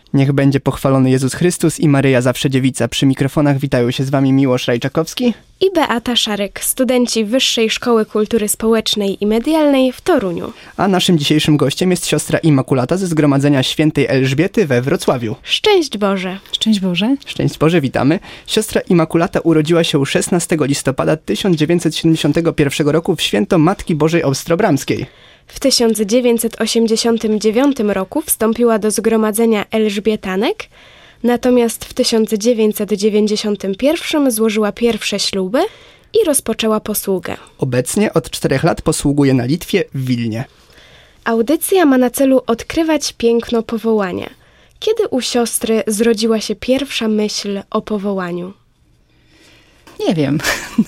Niech będzie pochwalony Jezus Chrystus i Maryja Zawsze Dziewica. Przy mikrofonach witają się z wami Miłosz Rajczakowski i Beata Szarek, studenci Wyższej Szkoły Kultury Społecznej i Medialnej w Toruniu. A naszym dzisiejszym gościem jest siostra Immaculata ze Zgromadzenia Świętej Elżbiety we Wrocławiu. Szczęść Boże! Szczęść Boże! Szczęść Boże, witamy. Siostra Immaculata urodziła się 16 listopada 1971 roku w święto Matki Bożej Ostrobramskiej. W 1989 roku wstąpiła do Zgromadzenia Elżbietanek, natomiast w 1991 złożyła pierwsze śluby i rozpoczęła posługę. Obecnie od 4 lat posługuje na Litwie w Wilnie. Audycja ma na celu odkrywać piękno powołania. Kiedy u siostry zrodziła się pierwsza myśl o powołaniu? Nie wiem.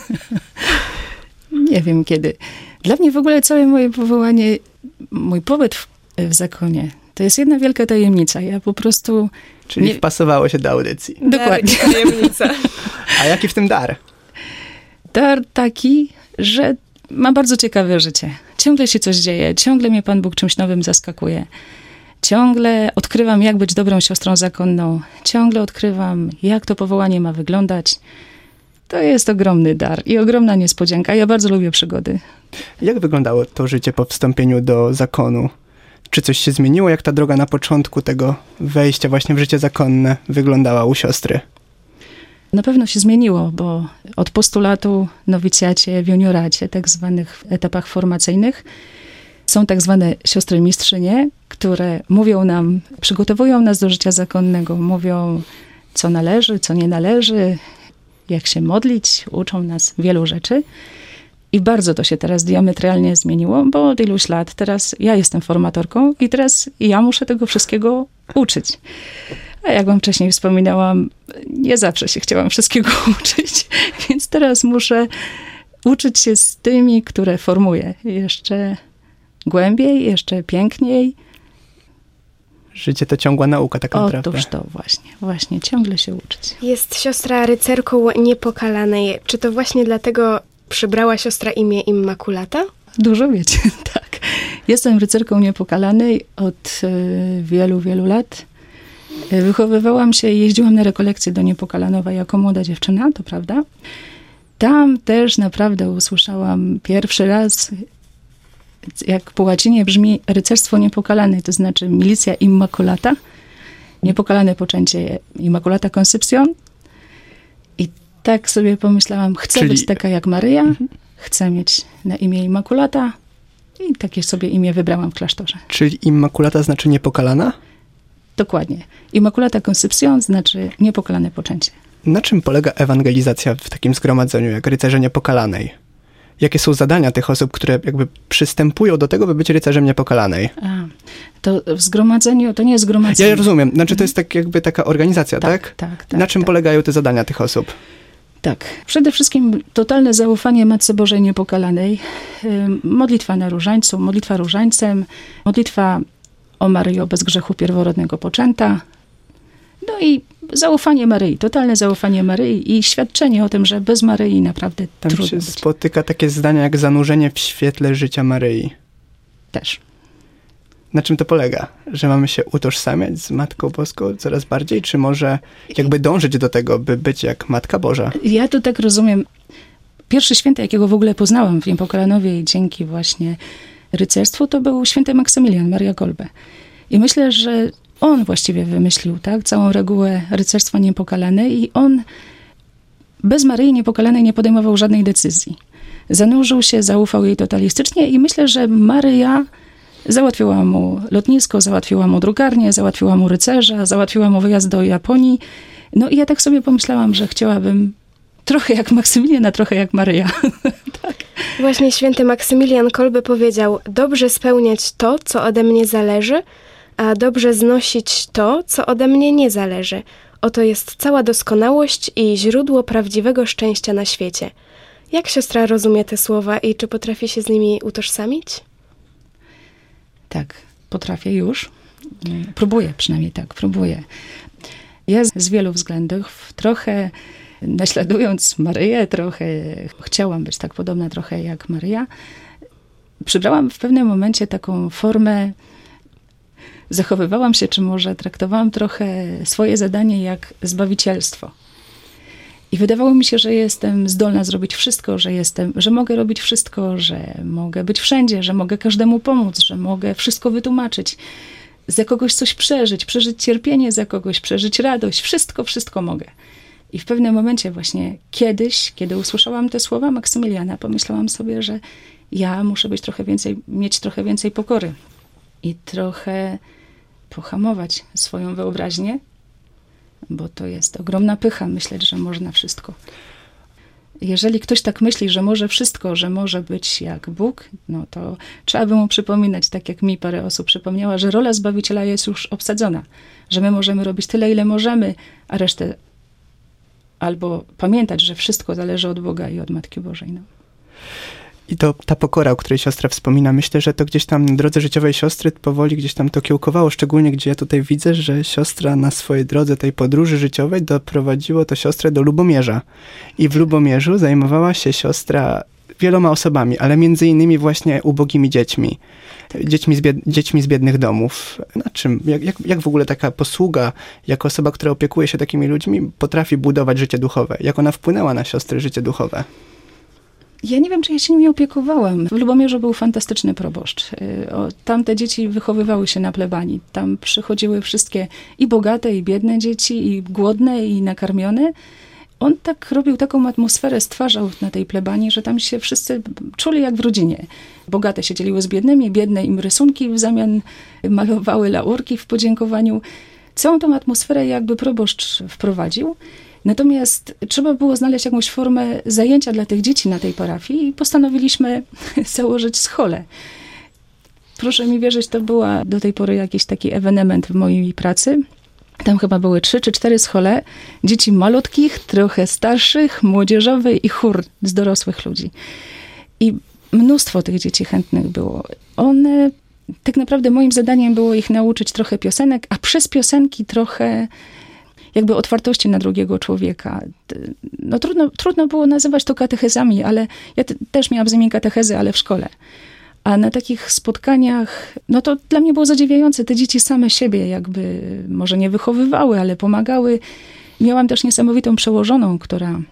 Nie wiem kiedy. Dla mnie w ogóle całe moje powołanie, mój pobyt w zakonie, to jest jedna wielka tajemnica. Ja po prostu... Czyli wpasowało się do audycji. Dokładnie. Tajemnica. A jaki w tym dar? Dar taki, że mam bardzo ciekawe życie. Ciągle się coś dzieje, ciągle mnie Pan Bóg czymś nowym zaskakuje. Ciągle odkrywam, jak być dobrą siostrą zakonną. Ciągle odkrywam, jak to powołanie ma wyglądać. To jest ogromny dar i ogromna niespodzianka. Ja bardzo lubię przygody. Jak wyglądało to życie po wstąpieniu do zakonu? Czy coś się zmieniło? Jak ta droga na początku tego wejścia właśnie w życie zakonne wyglądała u siostry? Na pewno się zmieniło, bo od postulatu, nowicjacie, w junioracie, tak zwanych etapach formacyjnych, są tak zwane siostry mistrzynie, które mówią nam, przygotowują nas do życia zakonnego, mówią, co należy, co nie należy, jak się modlić, uczą nas wielu rzeczy. I bardzo to się teraz diametralnie zmieniło, bo od iluś lat teraz ja jestem formatorką i teraz ja muszę tego wszystkiego uczyć. A jak wam wcześniej wspominałam, nie zawsze się chciałam wszystkiego uczyć, więc teraz muszę uczyć się z tymi, które formuję. Jeszcze głębiej, jeszcze piękniej. Życie to ciągła nauka tak naprawdę. Otóż to właśnie, ciągle się uczyć. Jest siostra rycerką niepokalanej. Czy to właśnie dlatego przybrała siostra imię Immaculata? Dużo wiecie, tak. Jestem rycerką niepokalanej od wielu, wielu lat. Wychowywałam się i jeździłam na rekolekcje do Niepokalanowa jako młoda dziewczyna, to prawda. Tam też naprawdę usłyszałam pierwszy raz, jak po łacinie brzmi rycerstwo niepokalanej, to znaczy milicja Immaculata, niepokalane poczęcie Immaculata Conception. I tak sobie pomyślałam, chcę być taka jak Maryja, chcę mieć na imię Immaculata i takie sobie imię wybrałam w klasztorze. Czyli Immaculata znaczy niepokalana? Dokładnie. Immaculata Conception znaczy niepokalane poczęcie. Na czym polega ewangelizacja w takim zgromadzeniu jak rycerze niepokalanej? Jakie są zadania tych osób, które jakby przystępują do tego, by być rycerzem niepokalanej? To w zgromadzeniu, to nie jest zgromadzenie. Ja rozumiem. Znaczy to jest tak jakby taka organizacja, tak? Tak. Na czym polegają te zadania tych osób? Tak. Przede wszystkim totalne zaufanie Matce Bożej Niepokalanej. Modlitwa na różańcu, modlitwa różańcem, modlitwa o Maryjo bez grzechu pierworodnego poczęta. No i zaufanie Maryi, totalne zaufanie Maryi i świadczenie o tym, że bez Maryi naprawdę Tam trudno się być. spotyka takie zdania jak zanurzenie w świetle życia Maryi. Też. Na czym to polega? Że mamy się utożsamiać z Matką Boską coraz bardziej? Czy może jakby dążyć do tego, by być jak Matka Boża? Ja to tak rozumiem. Pierwszy święty, jakiego w ogóle poznałam w Niepokalanowie i dzięki właśnie rycerstwu, to był święty Maksymilian, Maria Kolbe. I myślę, że on właściwie wymyślił całą regułę rycerstwa niepokalanej i on bez Maryi Niepokalanej nie podejmował żadnej decyzji. Zanurzył się, zaufał jej totalistycznie i myślę, że Maryja załatwiła mu lotnisko, załatwiła mu drukarnię, załatwiła mu rycerza, załatwiła mu wyjazd do Japonii. No i ja tak sobie pomyślałam, że chciałabym trochę jak Maksymilian, a trochę jak Maryja. Tak. Właśnie święty Maksymilian Kolbe powiedział: dobrze spełniać to, co ode mnie zależy, a dobrze znosić to, co ode mnie nie zależy. Oto jest cała doskonałość i źródło prawdziwego szczęścia na świecie. Jak siostra rozumie te słowa i czy potrafi się z nimi utożsamić? Tak, potrafię już. Próbuję przynajmniej tak, próbuję. Ja z wielu względów trochę naśladując Maryję, trochę chciałam być tak podobna trochę jak Maryja. Przybrałam w pewnym momencie taką formę zachowywałam się, czy może traktowałam trochę swoje zadanie jak zbawicielstwo. I wydawało mi się, że jestem zdolna zrobić wszystko, że mogę robić wszystko, że mogę być wszędzie, że mogę każdemu pomóc, że mogę wszystko wytłumaczyć, za kogoś coś przeżyć cierpienie za kogoś, przeżyć radość, wszystko mogę. I w pewnym momencie właśnie kiedyś, kiedy usłyszałam te słowa Maksymiliana, pomyślałam sobie, że ja muszę mieć trochę więcej pokory i trochę pohamować swoją wyobraźnię, bo to jest ogromna pycha myśleć, że można wszystko. Jeżeli ktoś tak myśli, że może wszystko, że może być jak Bóg, no to trzeba by mu przypominać, tak jak mi parę osób przypomniała, że rola Zbawiciela jest już obsadzona, że my możemy robić tyle, ile możemy, a resztę albo pamiętać, że wszystko zależy od Boga i od Matki Bożej. No. I to ta pokora, o której siostra wspomina, myślę, że to gdzieś tam na drodze życiowej siostry powoli gdzieś tam to kiełkowało, szczególnie gdzie ja tutaj widzę, że siostra na swojej drodze tej podróży życiowej doprowadziło to siostrę do Lubomierza. I w Lubomierzu zajmowała się siostra wieloma osobami, ale między innymi właśnie ubogimi dziećmi. Dziećmi z biednych domów. Na czym? Jak w ogóle taka posługa, jako osoba, która opiekuje się takimi ludźmi, potrafi budować życie duchowe? Jak ona wpłynęła na siostry życie duchowe? Ja nie wiem, czy ja się nimi opiekowałam. W Lubomierzu był fantastyczny proboszcz. Tamte dzieci wychowywały się na plebanii. Tam przychodziły wszystkie i bogate, i biedne dzieci, i głodne, i nakarmione. On tak robił, taką atmosferę stwarzał na tej plebanii, że tam się wszyscy czuli jak w rodzinie. Bogate się dzieliły z biednymi, biedne im rysunki w zamian malowały, laurki w podziękowaniu. Całą tą atmosferę jakby proboszcz wprowadził. Natomiast trzeba było znaleźć jakąś formę zajęcia dla tych dzieci na tej parafii i postanowiliśmy założyć scholę. Proszę mi wierzyć, to była do tej pory jakiś taki ewenement w mojej pracy. Tam chyba były 3 czy 4 schole, dzieci malutkich, trochę starszych, młodzieżowej i chór z dorosłych ludzi. I mnóstwo tych dzieci chętnych było. One, tak naprawdę moim zadaniem było ich nauczyć trochę piosenek, a przez piosenki trochę jakby otwartości na drugiego człowieka. No trudno było nazywać to katechezami, ale ja też miałam z nimi katechezy, ale w szkole. A na takich spotkaniach, no to dla mnie było zadziwiające. Te dzieci same siebie jakby może nie wychowywały, ale pomagały. Miałam też niesamowitą przełożoną, która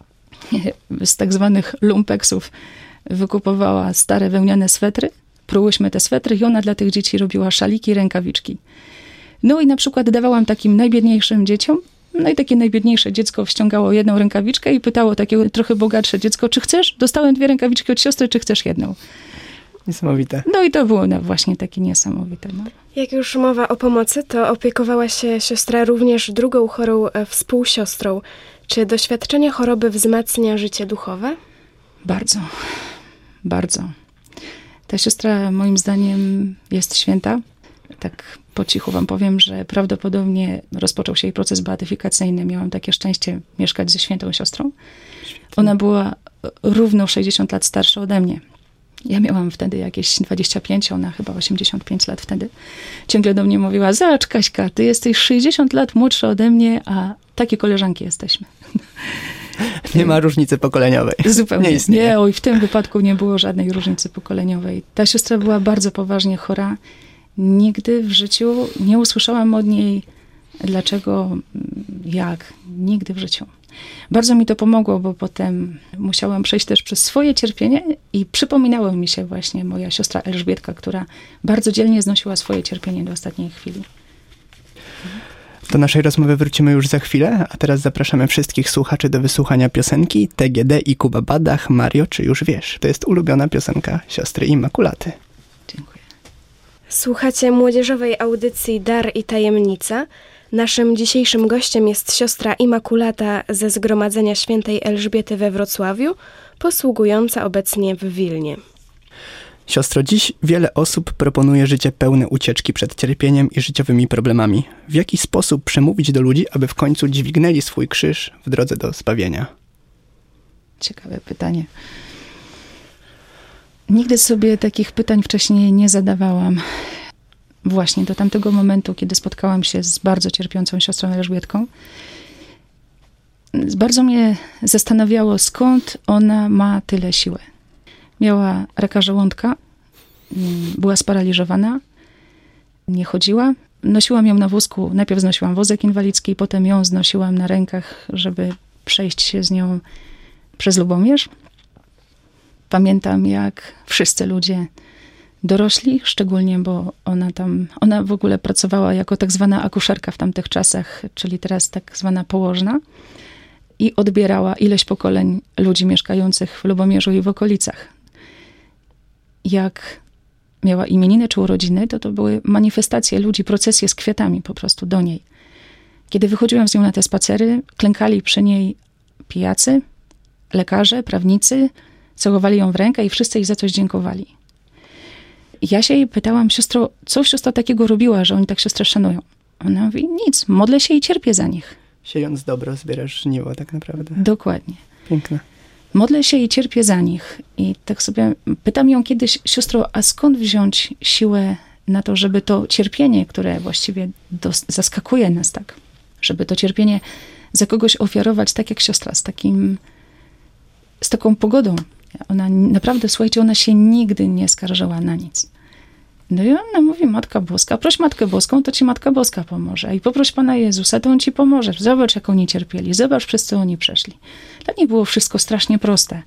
z tak zwanych lumpeksów wykupowała stare wełniane swetry. Prułyśmy te swetry i ona dla tych dzieci robiła szaliki, rękawiczki. No i na przykład dawałam takim najbiedniejszym dzieciom, no i takie najbiedniejsze dziecko wściągało jedną rękawiczkę i pytało takie trochę bogatsze dziecko, czy chcesz? Dostałem 2 rękawiczki od siostry, czy chcesz jedną? Niesamowite. No i to było właśnie takie niesamowite. No. Jak już mowa o pomocy, to opiekowała się siostra również drugą chorą współsiostrą. Czy doświadczenie choroby wzmacnia życie duchowe? Bardzo, bardzo. Ta siostra moim zdaniem jest święta. Tak po cichu wam powiem, że prawdopodobnie rozpoczął się jej proces beatyfikacyjny. Miałam takie szczęście mieszkać ze świętą siostrą. Ona była równo 60 lat starsza ode mnie. Ja miałam wtedy jakieś 25, ona chyba 85 lat wtedy. Ciągle do mnie mówiła, zobacz Kaśka, ty jesteś 60 lat młodsza ode mnie, a takie koleżanki jesteśmy. Nie ma różnicy pokoleniowej. Zupełnie. Nie istnieje. Nie, w tym wypadku nie było żadnej różnicy pokoleniowej. Ta siostra była bardzo poważnie chora. Nigdy w życiu nie usłyszałam od niej dlaczego, jak. Nigdy w życiu. Bardzo mi to pomogło, bo potem musiałam przejść też przez swoje cierpienie i przypominała mi się właśnie moja siostra Elżbietka, która bardzo dzielnie znosiła swoje cierpienie do ostatniej chwili. Do naszej rozmowy wrócimy już za chwilę, a teraz zapraszamy wszystkich słuchaczy do wysłuchania piosenki TGD i Kuba Badach, Mario, czy już wiesz? To jest ulubiona piosenka siostry Immaculaty. Dziękuję. Słuchacie młodzieżowej audycji Dar i Tajemnica. Naszym dzisiejszym gościem jest siostra Immaculata ze Zgromadzenia Świętej Elżbiety we Wrocławiu, posługująca obecnie w Wilnie. Siostro, dziś wiele osób proponuje życie pełne ucieczki przed cierpieniem i życiowymi problemami. W jaki sposób przemówić do ludzi, aby w końcu dźwignęli swój krzyż w drodze do zbawienia? Ciekawe pytanie. Nigdy sobie takich pytań wcześniej nie zadawałam. Właśnie do tamtego momentu, kiedy spotkałam się z bardzo cierpiącą siostrą Elżbietką, bardzo mnie zastanawiało, skąd ona ma tyle siły. Miała raka żołądka, była sparaliżowana, nie chodziła, nosiłam ją na wózku. Najpierw znosiłam wózek inwalidzki, potem ją znosiłam na rękach, żeby przejść się z nią przez Lubomierz. Pamiętam, jak wszyscy ludzie dorośli, szczególnie, bo ona w ogóle pracowała jako tak zwana akuszerka w tamtych czasach, czyli teraz tak zwana położna, i odbierała ileś pokoleń ludzi mieszkających w Lubomierzu i w okolicach. Jak miała imieniny czy urodziny, to były manifestacje ludzi, procesje z kwiatami po prostu do niej. Kiedy wychodziłam z nią na te spacery, klękali przy niej pijacy, lekarze, prawnicy, całowali ją w rękę i wszyscy jej za coś dziękowali. Ja się jej pytałam: siostro, co siostra takiego robiła, że oni tak siostrę szanują? Ona mówi: nic, modlę się i cierpię za nich. Siejąc dobro, zbierasz żniwo tak naprawdę. Dokładnie. Piękne. Modlę się i cierpię za nich. I tak sobie pytam ją kiedyś: siostro, a skąd wziąć siłę na to, żeby to cierpienie, które właściwie zaskakuje nas tak, żeby to cierpienie za kogoś ofiarować tak jak siostra, z taką pogodą. Ona naprawdę, słuchajcie, ona się nigdy nie skarżyła na nic. No i ona mówi: Matka Boska, proś Matkę Boską, to ci Matka Boska pomoże. I poproś Pana Jezusa, to On ci pomoże. Zobacz, jak oni cierpieli. Zobacz, przez co oni przeszli. Dla niej było wszystko strasznie proste.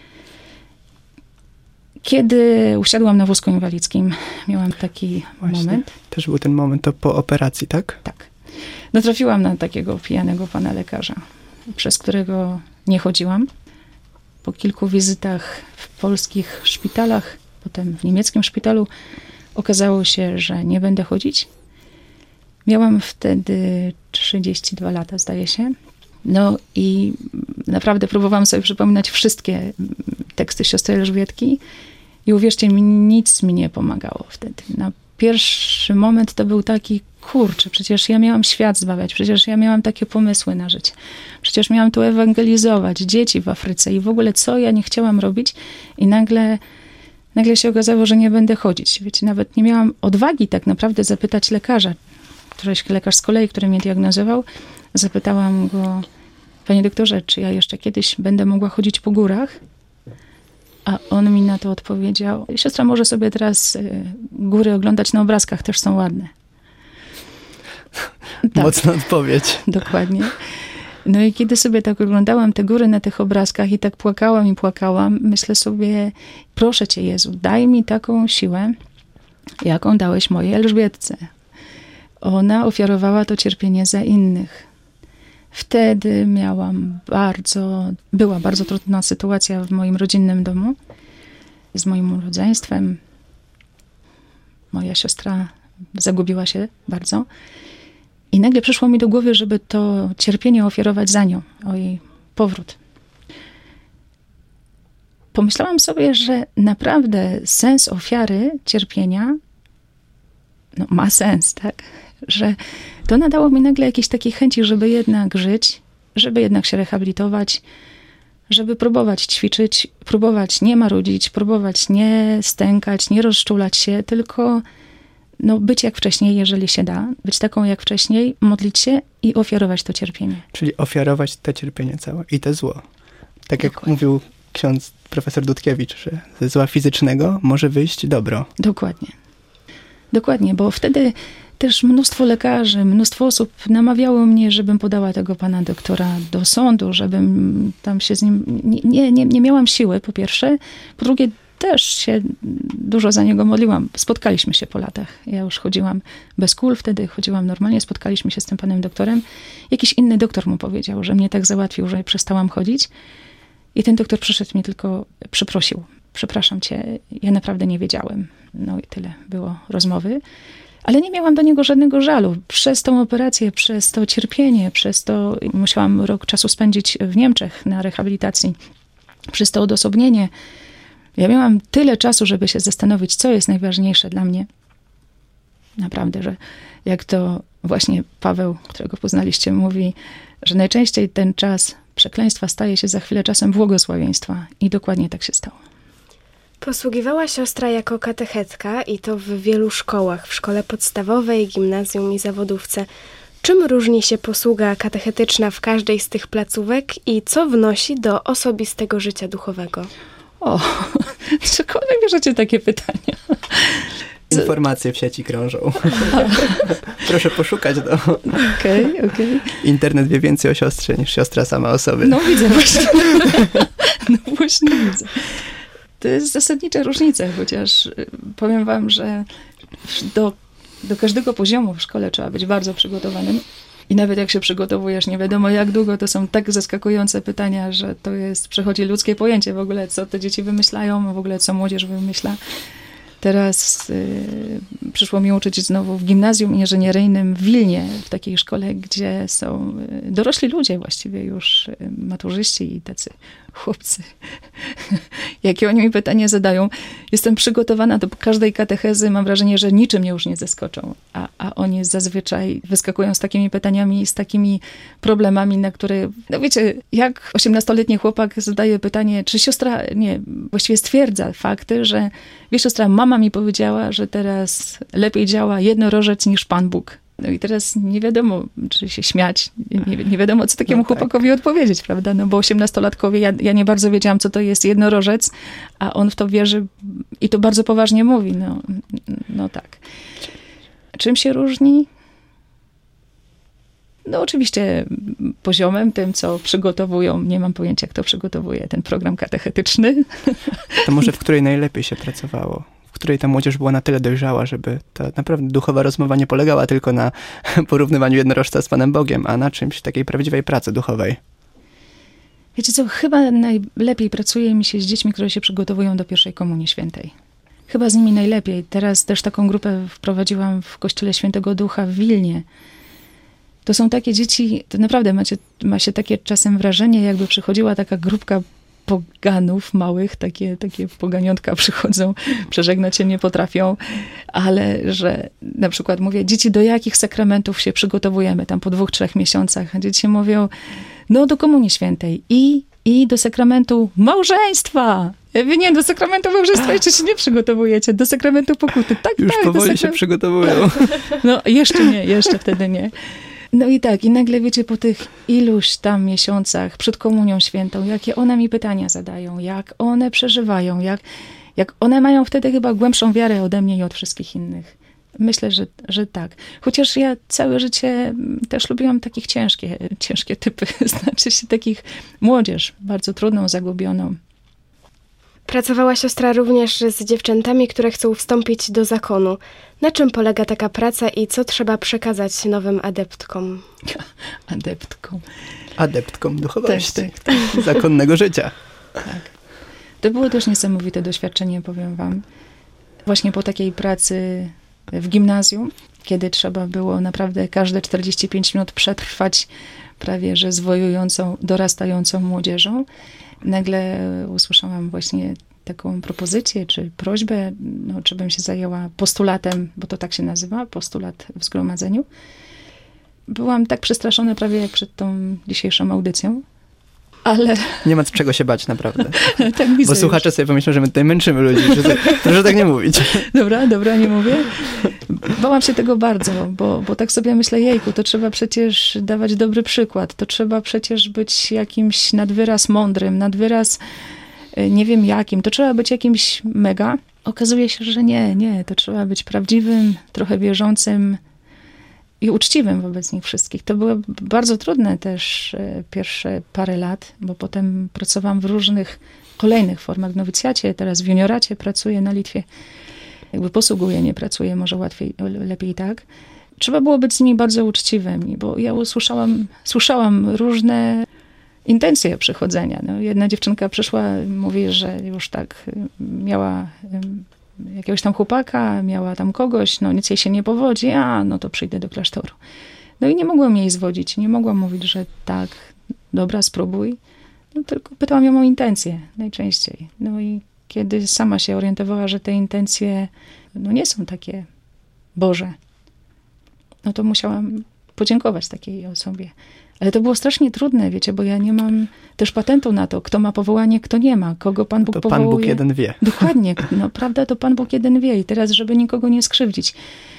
Kiedy usiadłam na wózku inwalidzkim, miałam taki moment. Też był ten moment, to po operacji, tak? Tak. No trafiłam na takiego pijanego pana lekarza, przez którego nie chodziłam. Po kilku wizytach w polskich szpitalach, potem w niemieckim szpitalu, okazało się, że nie będę chodzić. Miałam wtedy 32 lata, zdaje się. No i naprawdę próbowałam sobie przypominać wszystkie teksty siostry Elżbietki i uwierzcie mi, nic mi nie pomagało wtedy. Na pierwszy moment to był taki: kurczę, przecież ja miałam świat zbawiać, przecież ja miałam takie pomysły na życie. Przecież miałam tu ewangelizować dzieci w Afryce i w ogóle co ja nie chciałam robić. I nagle się okazało, że nie będę chodzić. Wiecie, nawet nie miałam odwagi tak naprawdę zapytać lekarza. Któryś lekarz z kolei, który mnie diagnozował, zapytałam go: panie doktorze, czy ja jeszcze kiedyś będę mogła chodzić po górach? A on mi na to odpowiedział: siostra może sobie teraz góry oglądać na obrazkach, też są ładne. Tak. Mocna odpowiedź. Dokładnie. No i kiedy sobie tak oglądałam te góry na tych obrazkach i tak płakałam, myślę sobie: proszę Cię, Jezu, daj mi taką siłę, jaką dałeś mojej Elżbietce. Ona ofiarowała to cierpienie za innych. Wtedy była bardzo trudna sytuacja w moim rodzinnym domu z moim rodzeństwem. Moja siostra zagubiła się bardzo. I nagle przyszło mi do głowy, żeby to cierpienie ofiarować za nią, o jej powrót. Pomyślałam sobie, że naprawdę sens ofiary cierpienia ma sens, tak? Że to nadało mi nagle jakiejś takiej chęci, żeby jednak żyć, żeby jednak się rehabilitować, żeby próbować ćwiczyć, próbować nie marudzić, próbować nie stękać, nie rozczulać się, tylko być jak wcześniej, jeżeli się da, być taką jak wcześniej, modlić się i ofiarować to cierpienie. Czyli ofiarować to cierpienie całe i to zło. Tak jak Dokładnie. mówił ksiądz profesor Dudkiewicz, że ze zła fizycznego może wyjść dobro. Dokładnie, bo wtedy też mnóstwo lekarzy, mnóstwo osób namawiało mnie, żebym podała tego pana doktora do sądu, żebym tam się z nim... Nie miałam siły, po pierwsze. Po drugie, też się dużo za niego modliłam. Spotkaliśmy się po latach. Ja już chodziłam bez kul, wtedy chodziłam normalnie. Spotkaliśmy się z tym panem doktorem. Jakiś inny doktor mu powiedział, że mnie tak załatwił, że przestałam chodzić. I ten doktor przyszedł mnie tylko przeprosił. Przepraszam cię, ja naprawdę nie wiedziałem. No i tyle było rozmowy. Ale nie miałam do niego żadnego żalu. Przez tą operację, przez to cierpienie, przez to musiałam rok czasu spędzić w Niemczech na rehabilitacji. Przez to odosobnienie. Ja miałam tyle czasu, żeby się zastanowić, co jest najważniejsze dla mnie. Naprawdę, że jak to właśnie Paweł, którego poznaliście, mówi, że najczęściej ten czas przekleństwa staje się za chwilę czasem błogosławieństwa. I dokładnie tak się stało. Posługiwała siostra jako katechetka i to w wielu szkołach, w szkole podstawowej, gimnazjum i zawodówce. Czym różni się posługa katechetyczna w każdej z tych placówek i co wnosi do osobistego życia duchowego? O, skąd bierzecie takie pytania? Informacje w sieci krążą. Proszę poszukać. Okej. Internet wie więcej o siostrze niż siostra sama o sobie. No widzę właśnie. Widzę. To jest zasadnicza różnica, chociaż powiem wam, że do każdego poziomu w szkole trzeba być bardzo przygotowanym. I nawet jak się przygotowujesz, nie wiadomo jak długo, to są tak zaskakujące pytania, że przechodzi ludzkie pojęcie w ogóle, co te dzieci wymyślają, w ogóle co młodzież wymyśla. Teraz przyszło mi uczyć znowu w gimnazjum inżynieryjnym w Wilnie, w takiej szkole, gdzie są dorośli ludzie właściwie już, maturzyści i tacy chłopcy. Jakie oni mi pytania zadają. Jestem przygotowana do każdej katechezy, mam wrażenie, że niczym mnie już nie zaskoczą. A oni zazwyczaj wyskakują z takimi pytaniami, z takimi problemami, na które, no wiecie, jak 18-letni chłopak zadaje pytanie, czy siostra, właściwie stwierdza fakty, że wiesz, siostra, mama mi powiedziała, że teraz lepiej działa jednorożec niż Pan Bóg. No i teraz nie wiadomo, czy się śmiać, nie wiadomo, co takiemu chłopakowi odpowiedzieć, prawda? No bo 18-latkowie, ja nie bardzo wiedziałam, co to jest jednorożec, a on w to wierzy i to bardzo poważnie mówi. No tak. Czym się różni? No oczywiście poziomem, tym, co przygotowują. Nie mam pojęcia, kto przygotowuje ten program katechetyczny. To może w której najlepiej się pracowało? W której ta młodzież była na tyle dojrzała, żeby ta naprawdę duchowa rozmowa nie polegała tylko na porównywaniu jednorożca z Panem Bogiem, a na czymś takiej prawdziwej pracy duchowej. Wiecie co, chyba najlepiej pracuje mi się z dziećmi, które się przygotowują do pierwszej Komunii Świętej. Chyba z nimi najlepiej. Teraz też taką grupę wprowadziłam w Kościele Świętego Ducha w Wilnie. To są takie dzieci, to naprawdę ma się takie czasem wrażenie, jakby przychodziła taka grupka poganów małych, takie poganiątka przychodzą, przeżegnać się nie potrafią, ale że na przykład mówię, dzieci, do jakich sakramentów się przygotowujemy tam po 2-3 miesiącach? Dzieci mówią, no do Komunii Świętej i do sakramentu małżeństwa. Wy nie, do sakramentu małżeństwa jeszcze się nie przygotowujecie, do sakramentu pokuty. Tak, już powoli się przygotowują. No jeszcze wtedy nie. No i tak, i nagle wiecie, po tych iluś tam miesiącach przed Komunią Świętą, jakie one mi pytania zadają, jak one przeżywają, jak one mają wtedy chyba głębszą wiarę ode mnie i od wszystkich innych. Myślę, że tak. Chociaż ja całe życie też lubiłam takich ciężkie typy, znaczy się takich młodzież, bardzo trudną, zagubioną. Pracowała siostra również z dziewczętami, które chcą wstąpić do zakonu. Na czym polega taka praca i co trzeba przekazać nowym adeptkom? Adeptkom duchowości. Tak. Zakonnego życia. Tak. To było też niesamowite doświadczenie, powiem wam. Właśnie po takiej pracy w gimnazjum, kiedy trzeba było naprawdę każde 45 minut przetrwać prawie że zwojującą, dorastającą młodzieżą. Nagle usłyszałam właśnie taką propozycję, czy prośbę, czy bym się zajęła postulatem, bo to tak się nazywa, postulat w zgromadzeniu. Byłam tak przestraszona prawie jak przed tą dzisiejszą audycją, ale... Nie ma czego się bać, naprawdę. Tak widzę. Bo słuchacze sobie pomyślą, że my tutaj męczymy ludzi. Proszę tak nie mówić. Dobra, nie mówię. Bałam się tego bardzo, bo tak sobie myślę, jejku, to trzeba przecież dawać dobry przykład, to trzeba przecież być jakimś nadwyraz mądrym, nadwyraz nie wiem jakim, to trzeba być jakimś mega. Okazuje się, że nie, to trzeba być prawdziwym, trochę wierzącym i uczciwym wobec nich wszystkich. To było bardzo trudne też pierwsze parę lat, bo potem pracowałam w różnych kolejnych formach w nowicjacie, teraz w junioracie pracuję na Litwie. Jakby posługuję, nie pracuję, może lepiej tak. Trzeba było być z nimi bardzo uczciwym, bo ja słyszałam różne intencje przychodzenia. No, jedna dziewczynka przyszła, mówi, że już tak miała jakiegoś tam chłopaka, miała tam kogoś, nic jej się nie powodzi, no to przyjdę do klasztoru. No i nie mogłam jej zwodzić, nie mogłam mówić, że tak, dobra, spróbuj. Tylko pytałam ją o intencje najczęściej. No i kiedy sama się orientowała, że te intencje nie są takie Boże, to musiałam podziękować takiej osobie. Ale to było strasznie trudne, wiecie, bo ja nie mam też patentu na to, kto ma powołanie, kto nie ma, kogo Pan Bóg powołuje. To Pan Bóg jeden wie. Dokładnie, prawda, to Pan Bóg jeden wie. I teraz, żeby nikogo nie skrzywdzić.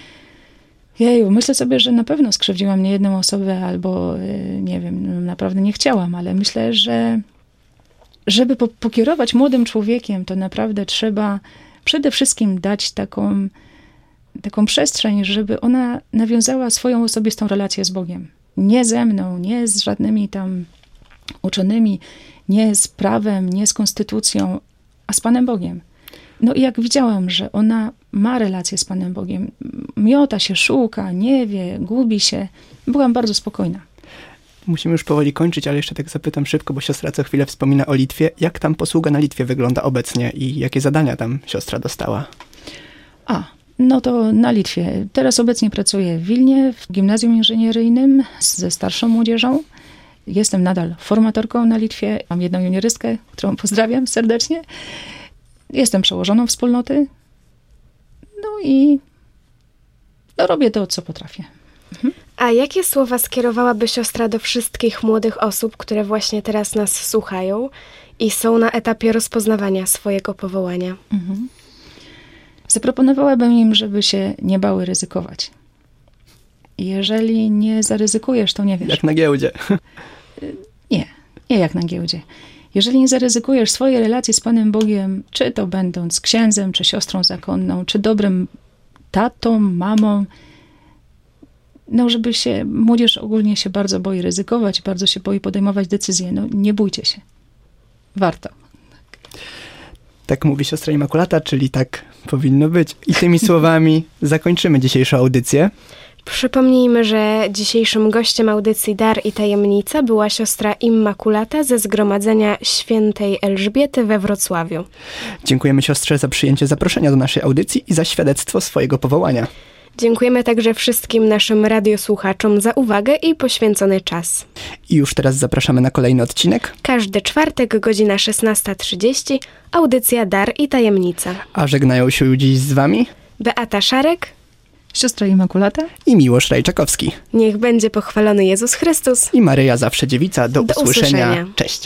Jeju, myślę sobie, że na pewno skrzywdziłam niejedną osobę, albo nie wiem, naprawdę nie chciałam, ale myślę, że żeby pokierować młodym człowiekiem, to naprawdę trzeba przede wszystkim dać taką taką przestrzeń, żeby ona nawiązała swoją osobistą relację z Bogiem. Nie ze mną, nie z żadnymi tam uczonymi, nie z prawem, nie z konstytucją, a z Panem Bogiem. No i jak widziałam, że ona ma relację z Panem Bogiem, miota się, szuka, nie wie, gubi się, byłam bardzo spokojna. Musimy już powoli kończyć, ale jeszcze tak zapytam szybko, bo siostra co chwilę wspomina o Litwie. Jak tam posługa na Litwie wygląda obecnie i jakie zadania tam siostra dostała? No to na Litwie. Teraz obecnie pracuję w Wilnie, w gimnazjum inżynieryjnym ze starszą młodzieżą. Jestem nadal formatorką na Litwie. Mam jedną juniorystkę, którą pozdrawiam serdecznie. Jestem przełożoną wspólnoty. No i robię to, co potrafię. A jakie słowa skierowałaby siostra do wszystkich młodych osób, które właśnie teraz nas słuchają i są na etapie rozpoznawania swojego powołania? Zaproponowałabym im, żeby się nie bały ryzykować. Jeżeli nie zaryzykujesz, to nie wiesz. Jak na giełdzie. Nie jak na giełdzie. Jeżeli nie zaryzykujesz swojej relacji z Panem Bogiem, czy to będąc księdzem, czy siostrą zakonną, czy dobrym tatą, mamą, żeby się, młodzież ogólnie się bardzo boi ryzykować, bardzo się boi podejmować decyzje. Nie bójcie się. Warto. Tak mówi siostra Immaculata, czyli tak powinno być. I tymi słowami zakończymy dzisiejszą audycję. Przypomnijmy, że dzisiejszym gościem audycji Dar i Tajemnica była siostra Immaculata ze Zgromadzenia Świętej Elżbiety we Wrocławiu. Dziękujemy siostrze za przyjęcie zaproszenia do naszej audycji i za świadectwo swojego powołania. Dziękujemy także wszystkim naszym radiosłuchaczom za uwagę i poświęcony czas. I już teraz zapraszamy na kolejny odcinek. Każdy czwartek, godzina 16:30, audycja Dar i Tajemnica. A żegnają się dziś z wami Beata Szarek, siostra Immaculata i Miłosz Rajczakowski. Niech będzie pochwalony Jezus Chrystus I Maryja zawsze dziewica. Do usłyszenia. usłyszenia. Cześć.